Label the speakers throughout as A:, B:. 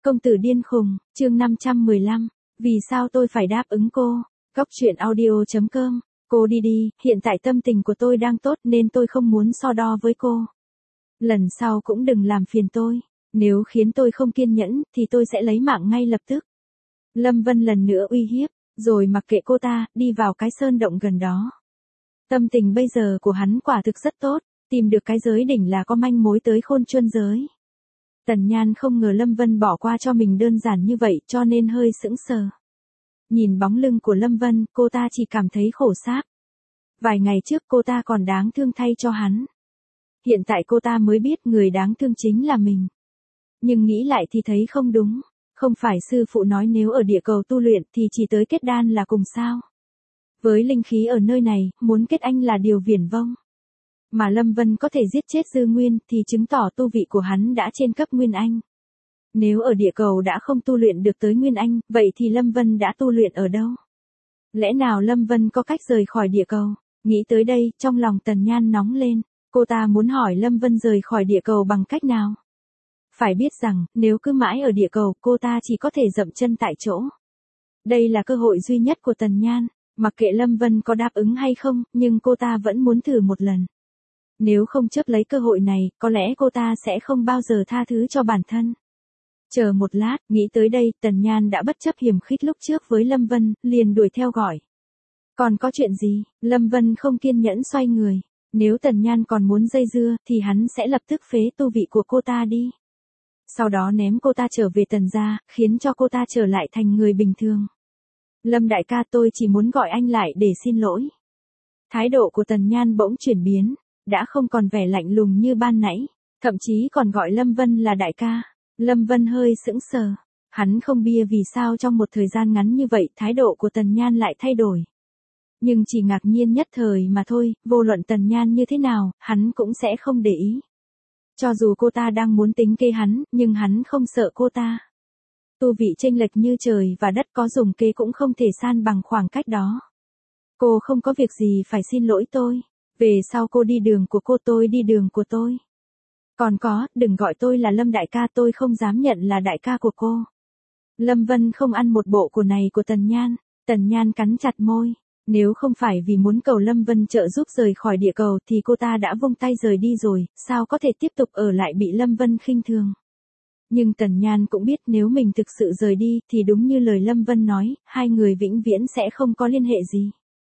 A: Công tử điên khùng, chương 515. Vì sao tôi phải đáp ứng cô? Góc truyện audio.com. Cô đi đi, hiện tại tâm tình của tôi đang tốt nên tôi không muốn so đo với cô. Lần sau cũng đừng làm phiền tôi. Nếu khiến tôi không kiên nhẫn thì tôi sẽ lấy mạng ngay lập tức. Lâm Vân lần nữa uy hiếp, rồi mặc kệ cô ta, đi vào cái sơn động gần đó. Tâm tình bây giờ của hắn quả thực rất tốt, tìm được cái giới đỉnh là có manh mối tới Khôn Chuân giới. Tần Nhan không ngờ Lâm Vân bỏ qua cho mình đơn giản như vậy cho nên hơi sững sờ. Nhìn bóng lưng của Lâm Vân, cô ta chỉ cảm thấy khổ sáp. Vài ngày trước cô ta còn đáng thương thay cho hắn. Hiện tại cô ta mới biết người đáng thương chính là mình. Nhưng nghĩ lại thì thấy không đúng. Không phải sư phụ nói nếu ở địa cầu tu luyện thì chỉ tới kết đan là cùng sao. Với linh khí ở nơi này, muốn kết anh là điều viển vông. Mà Lâm Vân có thể giết chết Dư Nguyên thì chứng tỏ tu vị của hắn đã trên cấp Nguyên Anh. Nếu ở địa cầu đã không tu luyện được tới Nguyên Anh, vậy thì Lâm Vân đã tu luyện ở đâu? Lẽ nào Lâm Vân có cách rời khỏi địa cầu? Nghĩ tới đây, trong lòng Tần Nhan nóng lên. Cô ta muốn hỏi Lâm Vân rời khỏi địa cầu bằng cách nào? Phải biết rằng, nếu cứ mãi ở địa cầu, cô ta chỉ có thể dậm chân tại chỗ. Đây là cơ hội duy nhất của Tần Nhan. Mặc kệ Lâm Vân có đáp ứng hay không, nhưng cô ta vẫn muốn thử một lần. Nếu không chấp lấy cơ hội này, có lẽ cô ta sẽ không bao giờ tha thứ cho bản thân. Chờ một lát, nghĩ tới đây, Tần Nhan đã bất chấp hiềm khích lúc trước với Lâm Vân, liền đuổi theo gọi. Còn có chuyện gì? Lâm Vân không kiên nhẫn xoay người. Nếu Tần Nhan còn muốn dây dưa, thì hắn sẽ lập tức phế tu vị của cô ta đi. Sau đó ném cô ta trở về Tần gia, khiến cho cô ta trở lại thành người bình thường. Lâm đại ca, tôi chỉ muốn gọi anh lại để xin lỗi. Thái độ của Tần Nhan bỗng chuyển biến, đã không còn vẻ lạnh lùng như ban nãy, thậm chí còn gọi Lâm Vân là đại ca. Lâm Vân hơi sững sờ, hắn không biết vì sao trong một thời gian ngắn như vậy thái độ của Tần Nhan lại thay đổi. Nhưng chỉ ngạc nhiên nhất thời mà thôi, vô luận Tần Nhan như thế nào, hắn cũng sẽ không để ý. Cho dù cô ta đang muốn tính kế hắn, nhưng hắn không sợ cô ta. Tu vị chênh lệch như trời và đất, có dùng kế cũng không thể san bằng khoảng cách đó. Cô không có việc gì phải xin lỗi tôi. Về sau cô đi đường của cô, tôi đi đường của tôi. Còn có, đừng gọi tôi là Lâm đại ca, tôi không dám nhận là đại ca của cô. Lâm Vân không ăn một bộ của này của Tần Nhan. Tần Nhan cắn chặt môi. Nếu không phải vì muốn cầu Lâm Vân trợ giúp rời khỏi địa cầu thì cô ta đã vung tay rời đi rồi, sao có thể tiếp tục ở lại bị Lâm Vân khinh thường. Nhưng Tần Nhan cũng biết nếu mình thực sự rời đi thì đúng như lời Lâm Vân nói, hai người vĩnh viễn sẽ không có liên hệ gì.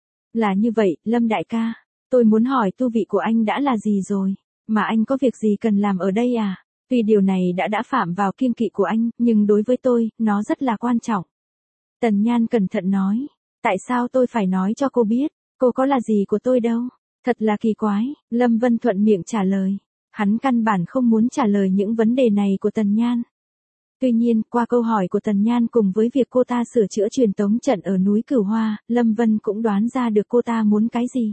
A: Là như vậy, Lâm đại ca, tôi muốn hỏi tu vị của anh đã là gì rồi, mà anh có việc gì cần làm ở đây à? Tuy điều này đã phạm vào kiêng kỵ của anh, nhưng đối với tôi, nó rất là quan trọng. Tần Nhan cẩn thận nói, tại sao tôi phải nói cho cô biết, cô có là gì của tôi đâu, thật là kỳ quái. Lâm Vân thuận miệng trả lời, hắn căn bản không muốn trả lời những vấn đề này của Tần Nhan. Tuy nhiên, qua câu hỏi của Tần Nhan cùng với việc cô ta sửa chữa truyền tống trận ở núi Cửu Hoa, Lâm Vân cũng đoán ra được cô ta muốn cái gì.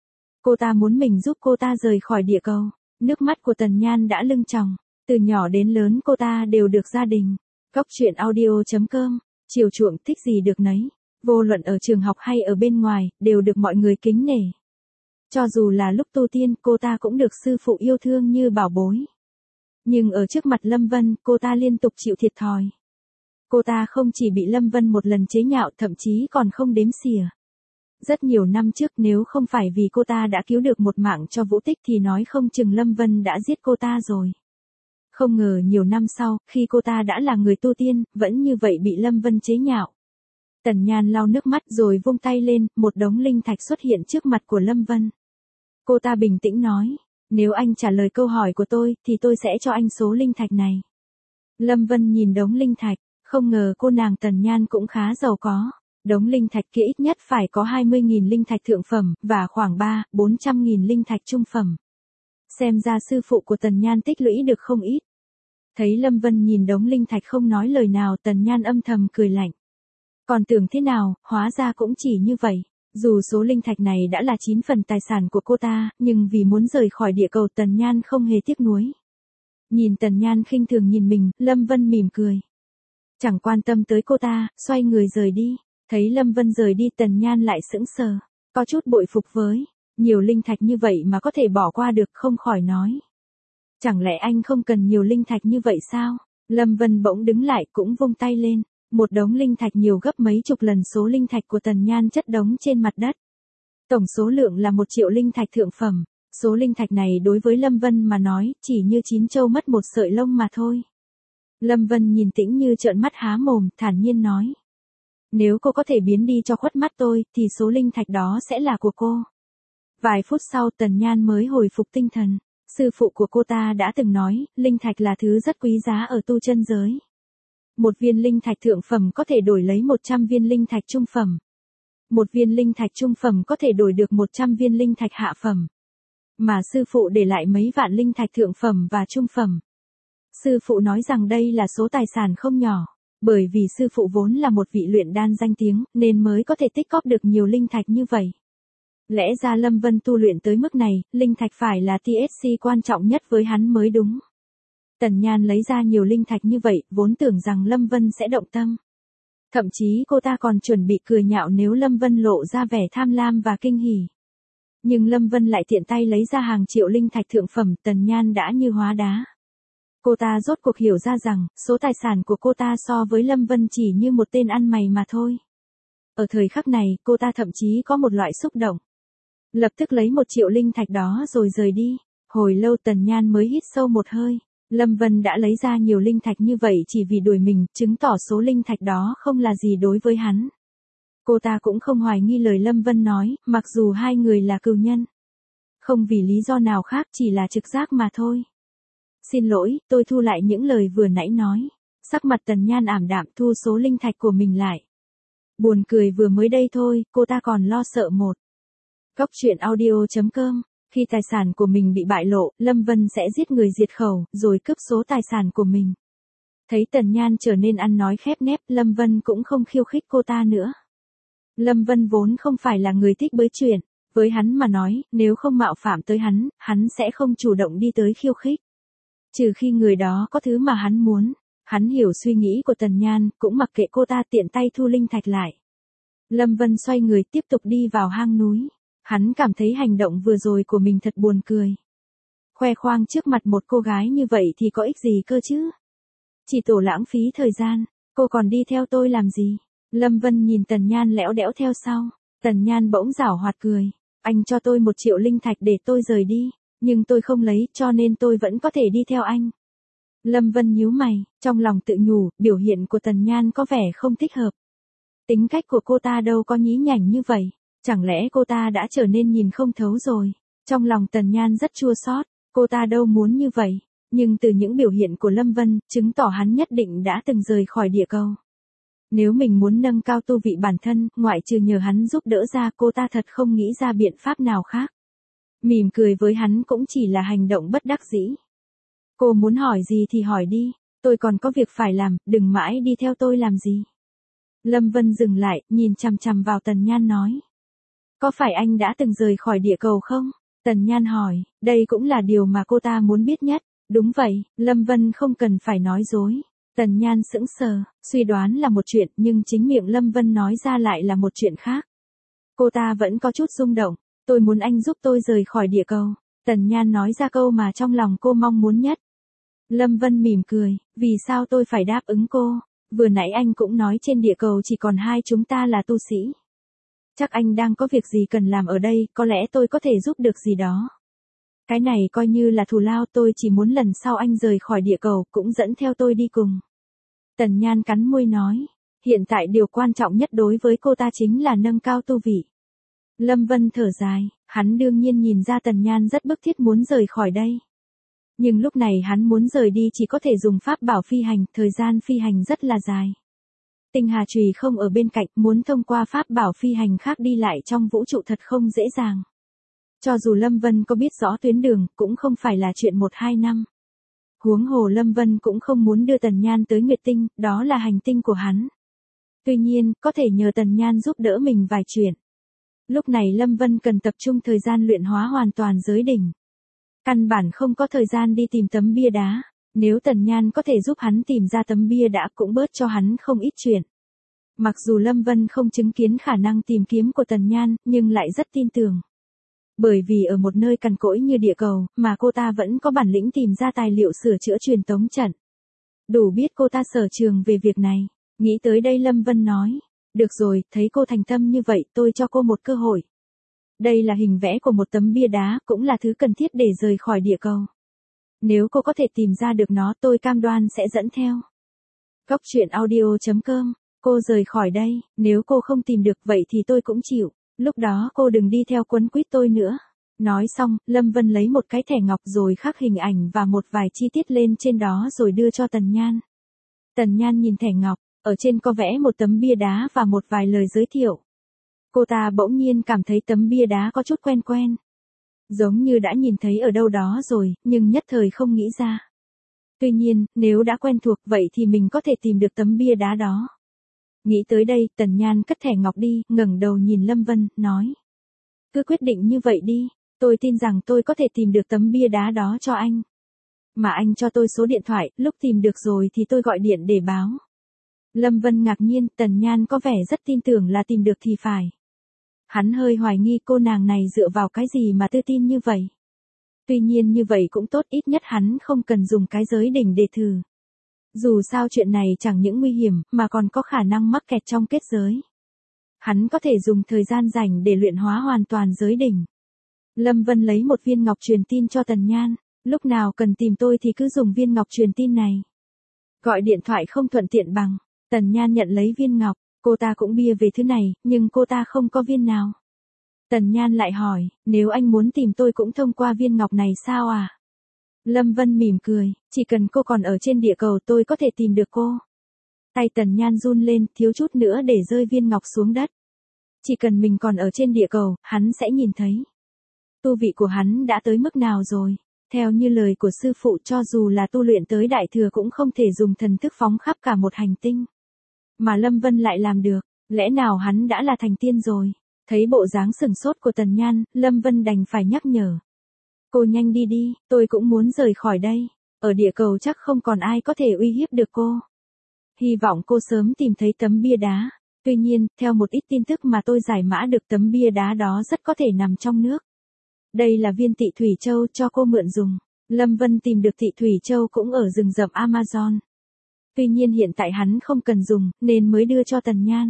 A: Cô ta muốn mình giúp cô ta rời khỏi địa cầu. Nước mắt của Tần Nhan đã lưng tròng. Từ nhỏ đến lớn cô ta đều được gia đình. Góc truyện audio.com. Chiều chuộng thích gì được nấy. Vô luận ở trường học hay ở bên ngoài, đều được mọi người kính nể. Cho dù là lúc tu tiên, cô ta cũng được sư phụ yêu thương như bảo bối. Nhưng ở trước mặt Lâm Vân, cô ta liên tục chịu thiệt thòi. Cô ta không chỉ bị Lâm Vân một lần chế nhạo, thậm chí còn không đếm xỉa. Rất nhiều năm trước, nếu không phải vì cô ta đã cứu được một mạng cho Vũ Tích thì nói không chừng Lâm Vân đã giết cô ta rồi. Không ngờ nhiều năm sau, khi cô ta đã là người tu tiên, vẫn như vậy bị Lâm Vân chế nhạo. Tần Nhan lau nước mắt rồi vung tay lên, một đống linh thạch xuất hiện trước mặt của Lâm Vân. Cô ta bình tĩnh nói, nếu anh trả lời câu hỏi của tôi, thì tôi sẽ cho anh số linh thạch này. Lâm Vân nhìn đống linh thạch, không ngờ cô nàng Tần Nhan cũng khá giàu có. Đống linh thạch kia ít nhất phải có 20.000 linh thạch thượng phẩm, và khoảng 400.000 linh thạch trung phẩm. Xem ra sư phụ của Tần Nhan tích lũy được không ít. Thấy Lâm Vân nhìn đống linh thạch không nói lời nào, Tần Nhan âm thầm cười lạnh. Còn tưởng thế nào, hóa ra cũng chỉ như vậy. Dù số linh thạch này đã là 9 phần tài sản của cô ta, nhưng vì muốn rời khỏi địa cầu Tần Nhan không hề tiếc nuối. Nhìn Tần Nhan khinh thường nhìn mình, Lâm Vân mỉm cười. Chẳng quan tâm tới cô ta, xoay người rời đi. Thấy Lâm Vân rời đi, Tần Nhan lại sững sờ, có chút bội phục với. Nhiều linh thạch như vậy mà có thể bỏ qua được, không khỏi nói. Chẳng lẽ anh không cần nhiều linh thạch như vậy sao? Lâm Vân bỗng đứng lại cũng vung tay lên. Một đống linh thạch nhiều gấp mấy chục lần số linh thạch của Tần Nhan chất đống trên mặt đất. Tổng số lượng là 1 triệu linh thạch thượng phẩm. Số linh thạch này đối với Lâm Vân mà nói, chỉ như chín châu mất một sợi lông mà thôi. Lâm Vân nhìn Tĩnh Như trợn mắt há mồm, thản nhiên nói. Nếu cô có thể biến đi cho khuất mắt tôi, thì số linh thạch đó sẽ là của cô. Vài phút sau Tần Nhan mới hồi phục tinh thần. Sư phụ của cô ta đã từng nói, linh thạch là thứ rất quý giá ở tu chân giới. 1 viên linh thạch thượng phẩm có thể đổi lấy 100 viên linh thạch trung phẩm. 1 viên linh thạch trung phẩm có thể đổi được 100 viên linh thạch hạ phẩm. Mà sư phụ để lại mấy vạn linh thạch thượng phẩm và trung phẩm. Sư phụ nói rằng đây là số tài sản không nhỏ. Bởi vì sư phụ vốn là một vị luyện đan danh tiếng, nên mới có thể tích góp được nhiều linh thạch như vậy. Lẽ ra Lâm Vân tu luyện tới mức này, linh thạch phải là TSC quan trọng nhất với hắn mới đúng. Tần Nhan lấy ra nhiều linh thạch như vậy, vốn tưởng rằng Lâm Vân sẽ động tâm. Thậm chí cô ta còn chuẩn bị cười nhạo nếu Lâm Vân lộ ra vẻ tham lam và kinh hỉ. Nhưng Lâm Vân lại tiện tay lấy ra hàng triệu linh thạch thượng phẩm, Tần Nhan đã như hóa đá. Cô ta rốt cuộc hiểu ra rằng, số tài sản của cô ta so với Lâm Vân chỉ như một tên ăn mày mà thôi. Ở thời khắc này, cô ta thậm chí có một loại xúc động. Lập tức lấy 1 triệu linh thạch đó rồi rời đi. Hồi lâu Tần Nhan mới hít sâu một hơi. Lâm Vân đã lấy ra nhiều linh thạch như vậy chỉ vì đuổi mình, chứng tỏ số linh thạch đó không là gì đối với hắn. Cô ta cũng không hoài nghi lời Lâm Vân nói, mặc dù hai người là cừu nhân. Không vì lý do nào khác, chỉ là trực giác mà thôi. Xin lỗi, tôi thu lại những lời vừa nãy nói. Sắc mặt Tần Nhan ảm đạm, thu số linh thạch của mình lại. Buồn cười vừa mới đây thôi, cô ta còn lo sợ một. Góc truyện audio.com. Khi tài sản của mình bị bại lộ, Lâm Vân sẽ giết người diệt khẩu, rồi cướp số tài sản của mình. Thấy Tần Nhan trở nên ăn nói khép nép, Lâm Vân cũng không khiêu khích cô ta nữa. Lâm Vân vốn không phải là người thích bới chuyện. Với hắn mà nói, nếu không mạo phạm tới hắn sẽ không chủ động đi tới khiêu khích. Trừ khi người đó có thứ mà hắn muốn. Hắn hiểu suy nghĩ của Tần Nhan, cũng mặc kệ cô ta, tiện tay thu linh thạch lại. Lâm Vân xoay người tiếp tục đi vào hang núi. Hắn cảm thấy hành động vừa rồi của mình thật buồn cười. Khoe khoang trước mặt một cô gái như vậy thì có ích gì cơ chứ? Chỉ tổ lãng phí thời gian, cô còn đi theo tôi làm gì? Lâm Vân nhìn Tần Nhan lẽo đẽo theo sau. Tần Nhan bỗng giảo hoạt cười. Anh cho tôi 1 triệu linh thạch để tôi rời đi, nhưng tôi không lấy, cho nên tôi vẫn có thể đi theo anh. Lâm Vân nhíu mày, trong lòng tự nhủ, biểu hiện của Tần Nhan có vẻ không thích hợp. Tính cách của cô ta đâu có nhí nhảnh như vậy. Chẳng lẽ cô ta đã trở nên nhìn không thấu rồi? Trong lòng Tần Nhan rất chua xót, cô ta đâu muốn như vậy. Nhưng từ những biểu hiện của Lâm Vân, chứng tỏ hắn nhất định đã từng rời khỏi địa cầu. Nếu mình muốn nâng cao tu vị bản thân, ngoại trừ nhờ hắn giúp đỡ ra, cô ta thật không nghĩ ra biện pháp nào khác. Mỉm cười với hắn cũng chỉ là hành động bất đắc dĩ. Cô muốn hỏi gì thì hỏi đi, tôi còn có việc phải làm, đừng mãi đi theo tôi làm gì. Lâm Vân dừng lại, nhìn chằm chằm vào Tần Nhan nói. Có phải anh đã từng rời khỏi địa cầu không? Tần Nhan hỏi, đây cũng là điều mà cô ta muốn biết nhất. Đúng vậy, Lâm Vân không cần phải nói dối. Tần Nhan sững sờ, suy đoán là một chuyện nhưng chính miệng Lâm Vân nói ra lại là một chuyện khác. Cô ta vẫn có chút rung động, tôi muốn anh giúp tôi rời khỏi địa cầu. Tần Nhan nói ra câu mà trong lòng cô mong muốn nhất. Lâm Vân mỉm cười, vì sao tôi phải đáp ứng cô? Vừa nãy anh cũng nói trên địa cầu chỉ còn hai chúng ta là tu sĩ. Chắc anh đang có việc gì cần làm ở đây, có lẽ tôi có thể giúp được gì đó. Cái này coi như là thù lao, tôi chỉ muốn lần sau anh rời khỏi địa cầu cũng dẫn theo tôi đi cùng. Tần Nhan cắn môi nói, hiện tại điều quan trọng nhất đối với cô ta chính là nâng cao tu vị. Lâm Vân thở dài, hắn đương nhiên nhìn ra Tần Nhan rất bức thiết muốn rời khỏi đây. Nhưng lúc này hắn muốn rời đi chỉ có thể dùng pháp bảo phi hành, thời gian phi hành rất là dài. Tinh Hà Chùy không ở bên cạnh, muốn thông qua pháp bảo phi hành khác đi lại trong vũ trụ thật không dễ dàng. Cho dù Lâm Vân có biết rõ tuyến đường, cũng không phải là chuyện 1-2 năm. Huống hồ Lâm Vân cũng không muốn đưa Tần Nhan tới Nguyệt Tinh, đó là hành tinh của hắn. Tuy nhiên, có thể nhờ Tần Nhan giúp đỡ mình vài chuyện. Lúc này Lâm Vân cần tập trung thời gian luyện hóa hoàn toàn giới đỉnh. Căn bản không có thời gian đi tìm tấm bia đá. Nếu Tần Nhan có thể giúp hắn tìm ra tấm bia đá cũng bớt cho hắn không ít chuyện. Mặc dù Lâm Vân không chứng kiến khả năng tìm kiếm của Tần Nhan, nhưng lại rất tin tưởng. Bởi vì ở một nơi cằn cỗi như địa cầu, mà cô ta vẫn có bản lĩnh tìm ra tài liệu sửa chữa truyền tống trận. Đủ biết cô ta sở trường về việc này. Nghĩ tới đây Lâm Vân nói. Được rồi, thấy cô thành tâm như vậy tôi cho cô một cơ hội. Đây là hình vẽ của một tấm bia đá, cũng là thứ cần thiết để rời khỏi địa cầu. Nếu cô có thể tìm ra được nó tôi cam đoan sẽ dẫn theo. Cóc truyện audio.com. Cô rời khỏi đây, nếu cô không tìm được vậy thì tôi cũng chịu. Lúc đó cô đừng đi theo quấn quýt tôi nữa. Nói xong, Lâm Vân lấy một cái thẻ ngọc rồi khắc hình ảnh và một vài chi tiết lên trên đó rồi đưa cho Tần Nhan. Tần Nhan nhìn thẻ ngọc, ở trên có vẽ một tấm bia đá và một vài lời giới thiệu. Cô ta bỗng nhiên cảm thấy tấm bia đá có chút quen quen. Giống như đã nhìn thấy ở đâu đó rồi, nhưng nhất thời không nghĩ ra. Tuy nhiên, nếu đã quen thuộc vậy thì mình có thể tìm được tấm bia đá đó. Nghĩ tới đây, Tần Nhan cất thẻ ngọc đi, ngẩng đầu nhìn Lâm Vân, nói. Cứ quyết định như vậy đi, tôi tin rằng tôi có thể tìm được tấm bia đá đó cho anh. Mà anh cho tôi số điện thoại, lúc tìm được rồi thì tôi gọi điện để báo. Lâm Vân ngạc nhiên, Tần Nhan có vẻ rất tin tưởng là tìm được thì phải. Hắn hơi hoài nghi cô nàng này dựa vào cái gì mà tự tin như vậy. Tuy nhiên như vậy cũng tốt, ít nhất hắn không cần dùng cái giới đỉnh để thử. Dù sao chuyện này chẳng những nguy hiểm mà còn có khả năng mắc kẹt trong kết giới. Hắn có thể dùng thời gian rảnh để luyện hóa hoàn toàn giới đỉnh. Lâm Vân lấy một viên ngọc truyền tin cho Tần Nhan. Lúc nào cần tìm tôi thì cứ dùng viên ngọc truyền tin này. Gọi điện thoại không thuận tiện bằng. Tần Nhan nhận lấy viên ngọc. Cô ta cũng bia về thứ này, nhưng cô ta không có viên nào. Tần Nhan lại hỏi, nếu anh muốn tìm tôi cũng thông qua viên ngọc này sao à? Lâm Vân mỉm cười, chỉ cần cô còn ở trên địa cầu tôi có thể tìm được cô. Tay Tần Nhan run lên, thiếu chút nữa để rơi viên ngọc xuống đất. Chỉ cần mình còn ở trên địa cầu, hắn sẽ nhìn thấy. Tu vị của hắn đã tới mức nào rồi? Theo như lời của sư phụ, cho dù là tu luyện tới đại thừa cũng không thể dùng thần thức phóng khắp cả một hành tinh. Mà Lâm Vân lại làm được, lẽ nào hắn đã là thành tiên rồi? Thấy bộ dáng sừng sốt của Tần Nhan, Lâm Vân đành phải nhắc nhở. Cô nhanh đi đi, tôi cũng muốn rời khỏi đây. Ở địa cầu chắc không còn ai có thể uy hiếp được cô. Hy vọng cô sớm tìm thấy tấm bia đá. Tuy nhiên, theo một ít tin tức mà tôi giải mã được, tấm bia đá đó rất có thể nằm trong nước. Đây là viên tị thủy châu cho cô mượn dùng. Lâm Vân tìm được tị thủy châu cũng ở rừng rậm Amazon. Tuy nhiên hiện tại hắn không cần dùng, nên mới đưa cho Tần Nhan.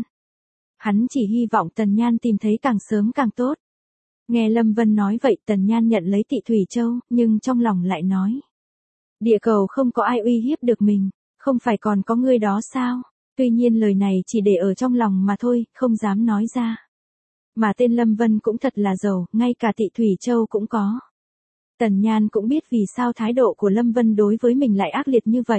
A: Hắn chỉ hy vọng Tần Nhan tìm thấy càng sớm càng tốt. Nghe Lâm Vân nói vậy, Tần Nhan nhận lấy tị thủy châu, nhưng trong lòng lại nói. Địa cầu không có ai uy hiếp được mình, không phải còn có ngươi đó sao? Tuy nhiên lời này chỉ để ở trong lòng mà thôi, không dám nói ra. Mà tên Lâm Vân cũng thật là giàu, ngay cả tị thủy châu cũng có. Tần Nhan cũng biết vì sao thái độ của Lâm Vân đối với mình lại ác liệt như vậy.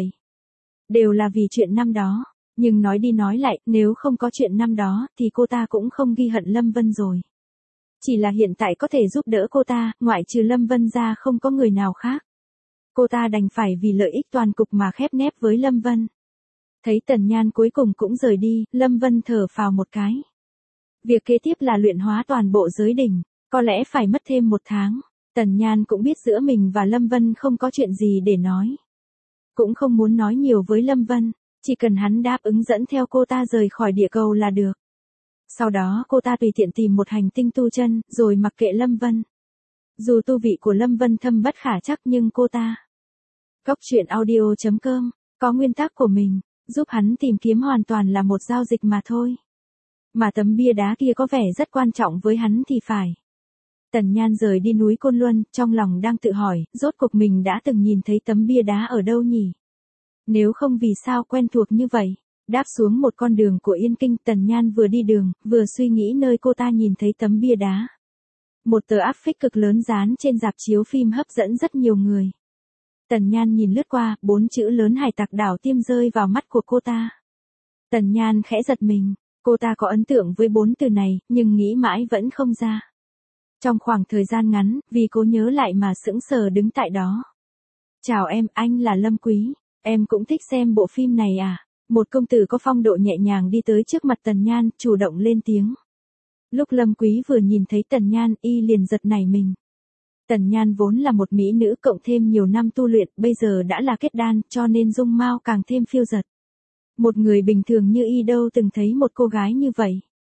A: Đều là vì chuyện năm đó. Nhưng nói đi nói lại, nếu không có chuyện năm đó, thì cô ta cũng không ghi hận Lâm Vân rồi. Chỉ là hiện tại có thể giúp đỡ cô ta, ngoại trừ Lâm Vân ra không có người nào khác. Cô ta đành phải vì lợi ích toàn cục mà khép nép với Lâm Vân. Thấy Tần Nhan cuối cùng cũng rời đi, Lâm Vân thở phào một cái. Việc kế tiếp là luyện hóa toàn bộ giới đỉnh, có lẽ phải mất thêm 1 tháng. Tần Nhan cũng biết giữa mình và Lâm Vân không có chuyện gì để nói. Cũng không muốn nói nhiều với Lâm Vân, chỉ cần hắn đáp ứng dẫn theo cô ta rời khỏi địa cầu là được. Sau đó cô ta tùy tiện tìm một hành tinh tu chân, rồi mặc kệ Lâm Vân. Dù tu vị của Lâm Vân thâm bất khả trắc nhưng cô ta. Cóc truyện audio.com, có nguyên tắc của mình, giúp hắn tìm kiếm hoàn toàn là một giao dịch mà thôi. Mà tấm bia đá kia có vẻ rất quan trọng với hắn thì phải. Tần Nhan rời đi núi Côn Luân, trong lòng đang tự hỏi, rốt cuộc mình đã từng nhìn thấy tấm bia đá ở đâu nhỉ? Nếu không vì sao quen thuộc như vậy? Đáp xuống một con đường của Yên Kinh, Tần Nhan vừa đi đường, vừa suy nghĩ nơi cô ta nhìn thấy tấm bia đá. Một tờ áp phích cực lớn dán trên rạp chiếu phim hấp dẫn rất nhiều người. Tần Nhan nhìn lướt qua, 4 chữ lớn Hải Tặc Đảo Tiêm rơi vào mắt của cô ta. Tần Nhan khẽ giật mình, cô ta có ấn tượng với 4 từ này, nhưng nghĩ mãi vẫn không ra. Trong khoảng thời gian ngắn, vì cố nhớ lại mà sững sờ đứng tại đó. Chào em, anh là Lâm Quý, em cũng thích xem bộ phim này à? Một công tử có phong độ nhẹ nhàng đi tới trước mặt Tần Nhan, chủ động lên tiếng. Lúc Lâm Quý vừa nhìn thấy Tần Nhan, y liền giật nảy mình. Tần Nhan vốn là một mỹ nữ cộng thêm nhiều năm tu luyện, bây giờ đã là kết đan, cho nên dung mạo càng thêm phiêu dật. Một người bình thường như y đâu từng thấy một cô gái như vậy.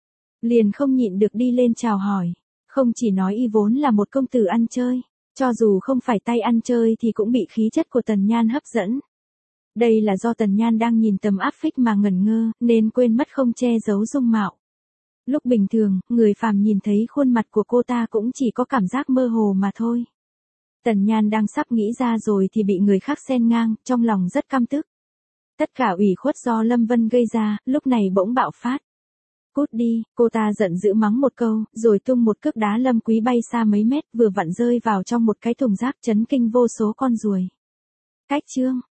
A: Liền không nhịn được đi lên chào hỏi. Không chỉ nói y vốn là một công tử ăn chơi, cho dù không phải tay ăn chơi thì cũng bị khí chất của Tần Nhan hấp dẫn. Đây là do Tần Nhan đang nhìn tấm áp phích mà ngẩn ngơ, nên quên mất không che giấu dung mạo. Lúc bình thường, người phàm nhìn thấy khuôn mặt của cô ta cũng chỉ có cảm giác mơ hồ mà thôi. Tần Nhan đang sắp nghĩ ra rồi thì bị người khác xen ngang, trong lòng rất căm tức. Tất cả ủy khuất do Lâm Vân gây ra, lúc này bỗng bạo phát. Cút đi, cô ta giận dữ mắng một câu, rồi tung một cước đá Lâm Quý bay xa mấy mét, vừa vặn rơi vào trong một cái thùng rác chấn kinh vô số con ruồi. Cách chương